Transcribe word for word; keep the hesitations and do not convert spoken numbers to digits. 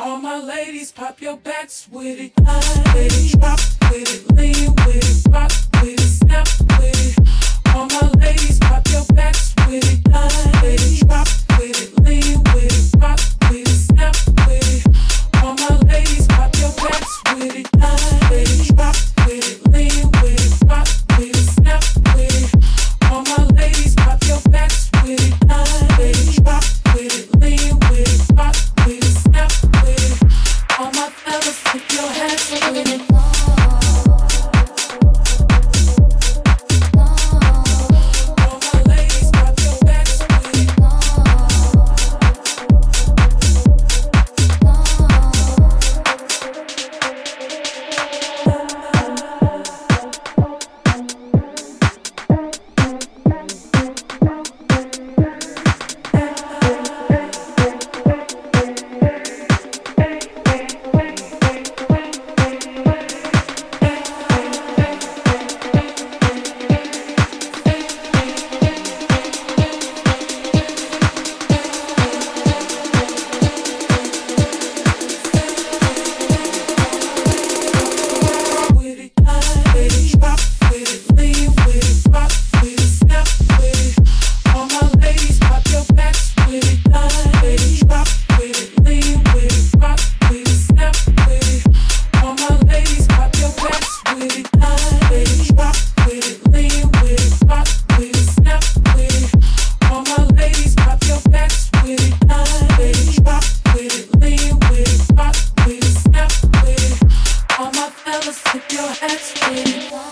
All my ladies, pop your backs with it. Ladies, drop with it, lean with it, rock with it, snap with it. All my ladies, pop your backs with it. Ladies, drop with it, lean with it, rock with it, snap with it. All my ladies, pop your backs with it. Ladies, drop with it, lean with it, rock with it, snap with it. All my ladies, pop your backs with it. Ladies, drop with it, lean with it, rock with it, snap with it. All my fellas, put your hands with it. Put your hands with it.